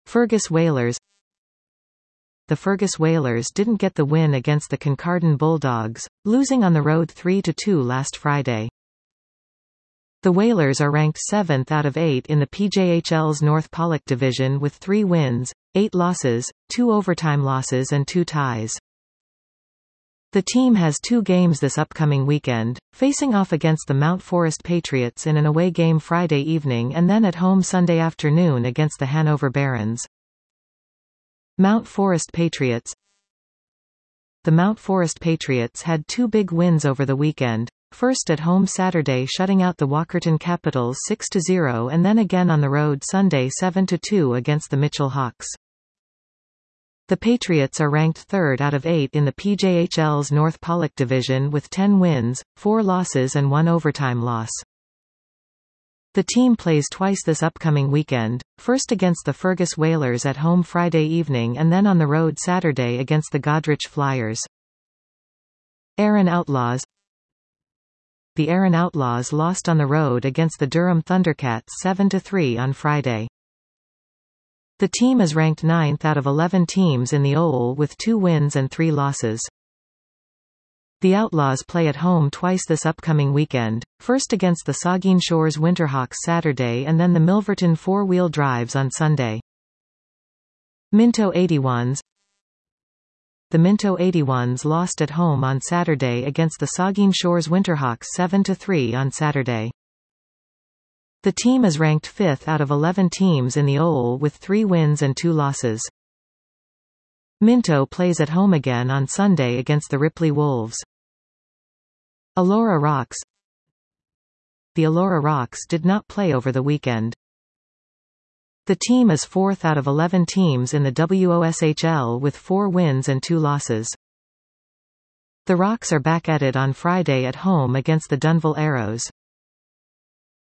Fergus Whalers. The Fergus Whalers didn't get the win against the Kincardine Bulldogs, losing on the road 3-2 last Friday. The Whalers are ranked 7th out of 8 in the PJHL's North Pollock division with 3 wins, 8 losses, 2 overtime losses and 2 ties. The team has 2 games this upcoming weekend, facing off against the Mount Forest Patriots in an away game Friday evening and then at home Sunday afternoon against the Hanover Barons. Mount Forest Patriots. The Mount Forest Patriots had 2 big wins over the weekend, first at home Saturday shutting out the Walkerton Capitals 6-0 and then again on the road Sunday 7-2 against the Mitchell Hawks. The Patriots are ranked 3rd out of 8 in the PJHL's North Pollock division with 10 wins, 4 losses and 1 overtime loss. The team plays twice this upcoming weekend, first against the Fergus Whalers at home Friday evening and then on the road Saturday against the Goderich Flyers. Arran Outlaws. The Arran Outlaws lost on the road against the Durham Thundercats 7-3 on Friday. The team is ranked 9th out of 11 teams in the OL with 2 wins and 3 losses. The Outlaws play at home twice this upcoming weekend, first against the Saugeen Shores Winterhawks Saturday and then the Milverton Four-Wheel Drives on Sunday. Minto 81s. The Minto 81s lost at home on Saturday against the Saugeen Shores Winterhawks 7-3 on Saturday. The team is ranked 5th out of 11 teams in the OL with 3 wins and 2 losses. Minto plays at home again on Sunday against the Ripley Wolves. Elora Rocks. The Elora Rocks did not play over the weekend. The team is 4th out of 11 teams in the WOSHL with 4 wins and 2 losses. The Rocks are back at it on Friday at home against the Dunville Arrows.